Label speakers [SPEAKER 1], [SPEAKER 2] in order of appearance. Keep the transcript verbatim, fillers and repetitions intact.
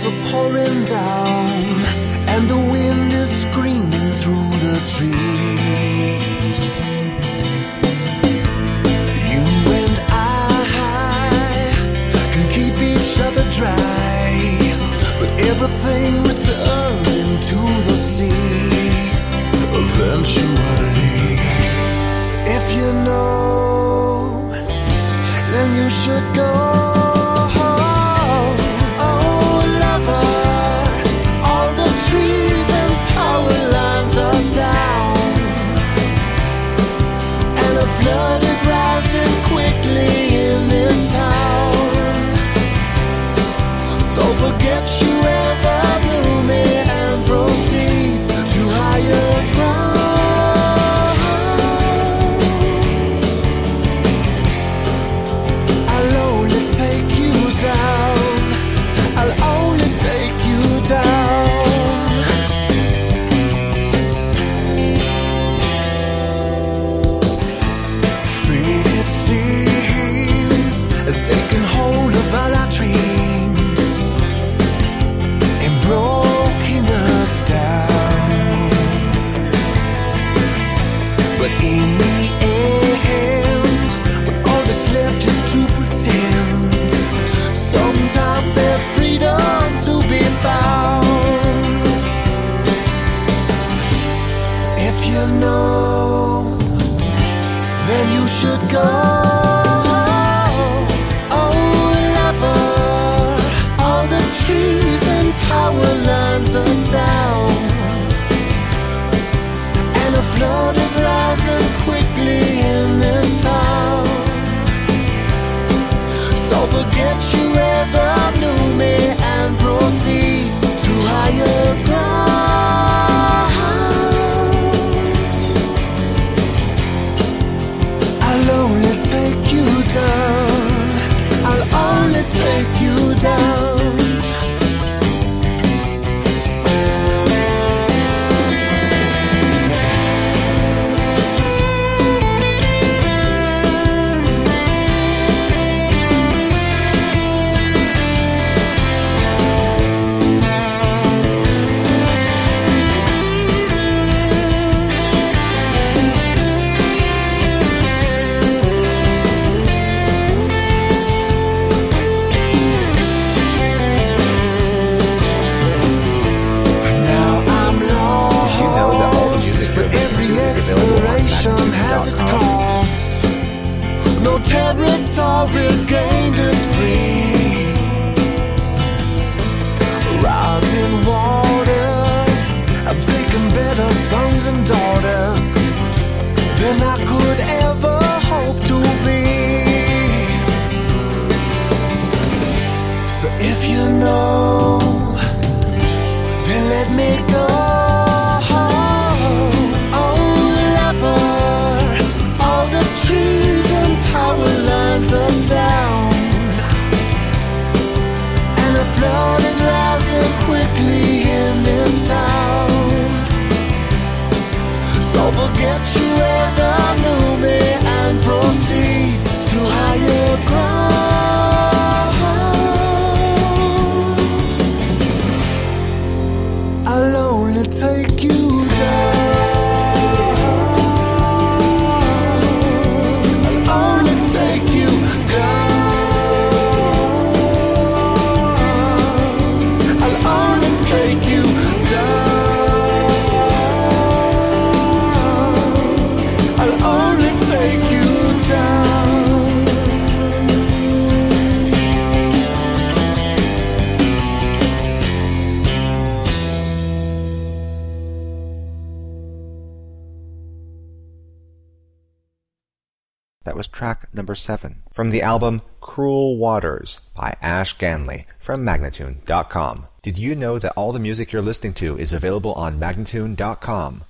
[SPEAKER 1] stars are pouring down, and the wind is screaming through the trees. You and I can keep each other dry, but everything returns into the sea eventually. So if you know, then you should go. Flood is rising quickly in this town, so forget you ever knew me and proceed to higher grounds. I'll only take you down, I'll only take you down. Has taken hold of all our dreams and broken us down. But in the end, when all that's left is to pretend, sometimes there's freedom to be found. So if you know, then you should go. Trees and power lines are down, and a flood is rising quickly in this town, so forget you ever knew me and proceed to higher grounds. I'll only take you down, I'll only take you down. Has its cost. No territory gained is free. Rising waters have taken better sons and daughters than I could ever hope to be. So if you know, then let me go. Trees and power lines are down, and a flood is rising quickly in this town, so forget you ever knew me and proceed to higher grounds. I'll only take you down.
[SPEAKER 2] That was track number seven from the album Cruel Waters by Ash Ganley from Magnatune dot com. Did you know that all the music you're listening to is available on Magnatune dot com?